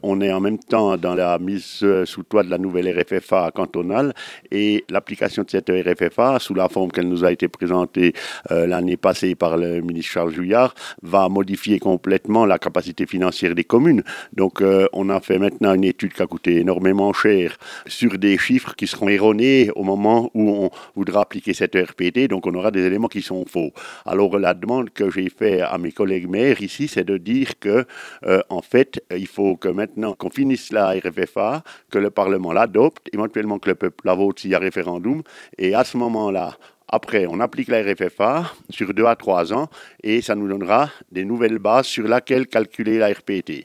On est en même temps dans la mise sous toit de la nouvelle RFFA cantonale et l'application de cette RFFA, sous la forme qu'elle nous a été présentée l'année passée par le ministre Charles Jouillard, va modifier complètement la capacité financière des communes. Donc on a fait maintenant une étude qui a coûté énormément cher sur des chiffres qui seront erronés au moment où on voudra appliquer cette RPT. Donc on aura des éléments qui sont faux. Alors la demande que j'ai faite à mes collègues maires ici, c'est de dire que en fait, il faut que maintenant qu'on finisse la RFFA, que le Parlement l'adopte, éventuellement que le peuple la vote s'il y a référendum, et à ce moment-là, après, on applique la RFFA sur 2 à 3 ans et ça nous donnera des nouvelles bases sur lesquelles calculer la RPT.